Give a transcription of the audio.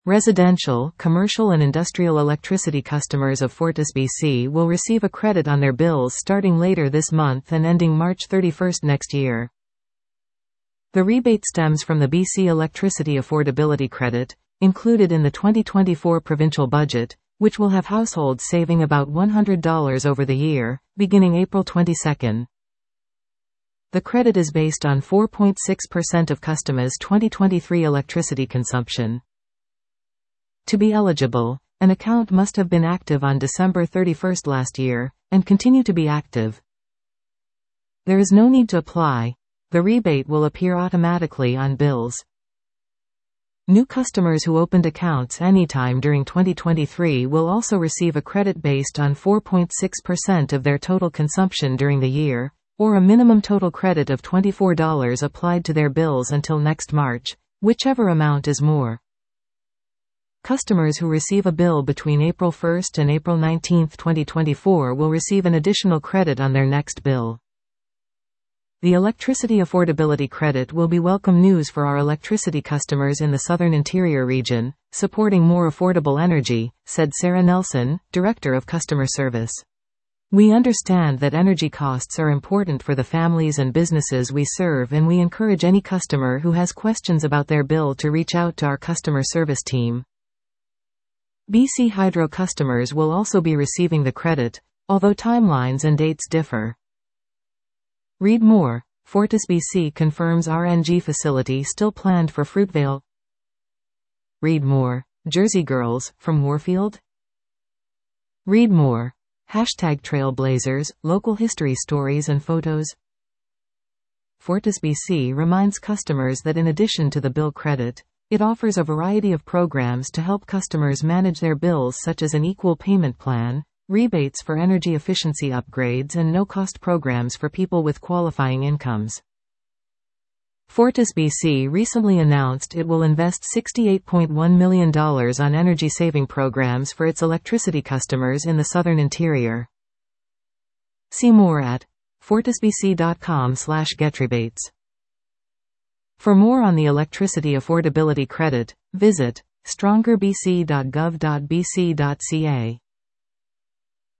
Residential, commercial and industrial electricity customers of FortisBC will receive a credit on their bills starting later this month and ending March 31 next year. The rebate stems from the BC Electricity Affordability Credit, included in the 2024 provincial budget, which will have households saving about $100 over the year, beginning April 22. The credit is based on 4.6% of customers' 2023 electricity consumption. To be eligible, an account must have been active on December 31 last year, and continue to be active. There is no need to apply. The rebate will appear automatically on bills. New customers who opened accounts anytime during 2023 will also receive a credit based on 4.6% of their total consumption during the year, or a minimum total credit of $24 applied to their bills until next March, whichever amount is more. Customers who receive a bill between April 1 and April 19, 2024 will receive an additional credit on their next bill. The Electricity Affordability Credit will be welcome news for our electricity customers in the Southern Interior region, supporting more affordable energy, said Sarah Nelson, Director of Customer Service. We understand that energy costs are important for the families and businesses we serve, and we encourage any customer who has questions about their bill to reach out to our customer service team. BC Hydro customers will also be receiving the credit, although timelines and dates differ. Read more. FortisBC confirms RNG facility still planned for Fruitvale. Read more. Jersey Girls, from Warfield? Read more. #Trailblazers, local history stories and photos. FortisBC reminds customers that in addition to the bill credit, it offers a variety of programs to help customers manage their bills, such as an equal payment plan, rebates for energy efficiency upgrades, and no-cost programs for people with qualifying incomes. FortisBC recently announced it will invest $68.1 million on energy-saving programs for its electricity customers in the Southern Interior. See more at fortisbc.com/getrebates. For more on the Electricity Affordability Credit, visit strongerbc.gov.bc.ca.